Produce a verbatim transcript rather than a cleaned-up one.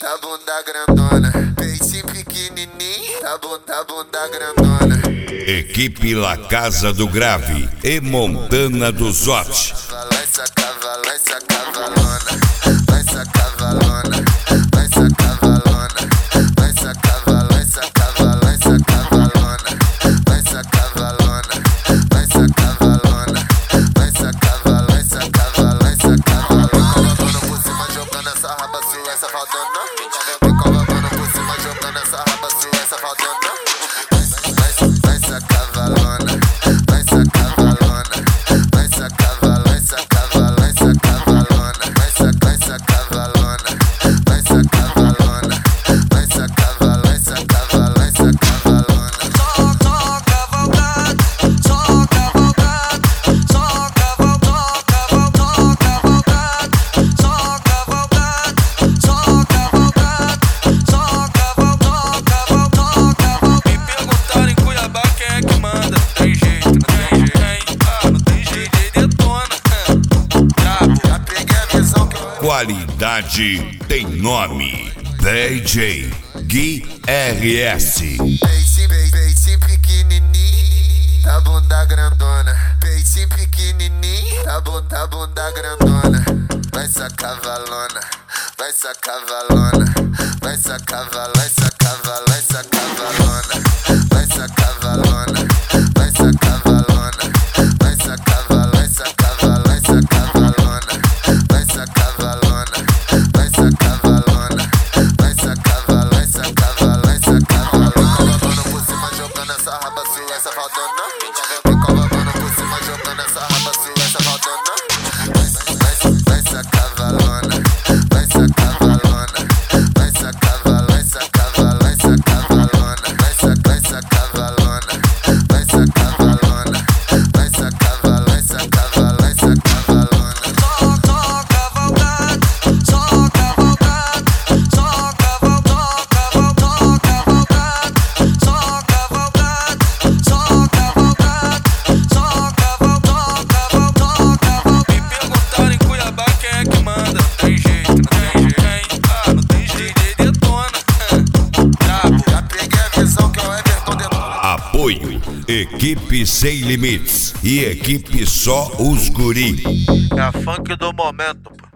tá bunda grandona. Peixe pequenininho, tá bunda, bunda grandona. Equipe La Casa do Grave e Montana do Zote. Essa cavala, essa cavalona, essa cavalona, essa cavalona, essa cavala, essa cavala, essa cavalona, essa cavalona, essa cavalona, essa cavala, essa cavala, essa cavalona. Colocando por cima, jogando essa raba sua, essa faldona. Vem colocando por cima, jogando essa raba sua, essa faldona. Essa cavalona, essa cavalona, essa cavala, essa cavala, essa cavalona, essa essa cavalona, essa cavalona, essa cavala, essa cavala, essa cavalona. Só cavalgado, só cavalgado, só cavalgado, só cavalgado, só cavalgado, só cavalgado. Me perguntaram em Cuiabá quem é que manda. Tem jeito, não tem jeito, hein? Ah, não tem jeito, ele detona. Brabo. Já peguei a visão que Qualidade tem nome. D J Gui R S. peixe, peixe pequenininho, tá bunda grandona. Peixe pequenininho, tá bunda, bunda grandona. Vai essa cavalona, vai essa cavalona, vai essa cavala, essa cavala, essa cavalona, vai essa cavalona, vai essa cavalona, vai essa cavala, essa cavala, essa cavalona, vai essa cavalona, vai essa cavalona, vai essa cavala, essa cavala, essa cavalona. Colocando por cima, jogando essa raba sua, essa faldona. Vem colocando por cima, jogando essa raba sua, essa faldona. Vai essa cavalona, vai essa cavalona, vai essa cavala, essa cavala, essa cavalona, vai essa essa cavalona, vai essa cavalona, vai essa cavala, essa cavala, essa cavalona. Só cavalgado, só cavalgado, só cavalgado, só cavalgado, só cavalgado, só cavalgado, só cavalgado. Me perguntaram em Cuiabá quem é que manda. Tem jeito, não tem jeito, hein? Ah, não tem jeito, ele detona. Brabo. Já peguei a visão que é o Everton detona. Apoio Equipe Sem Limites e Equipe Só Os Guri. É a funk do momento, pô.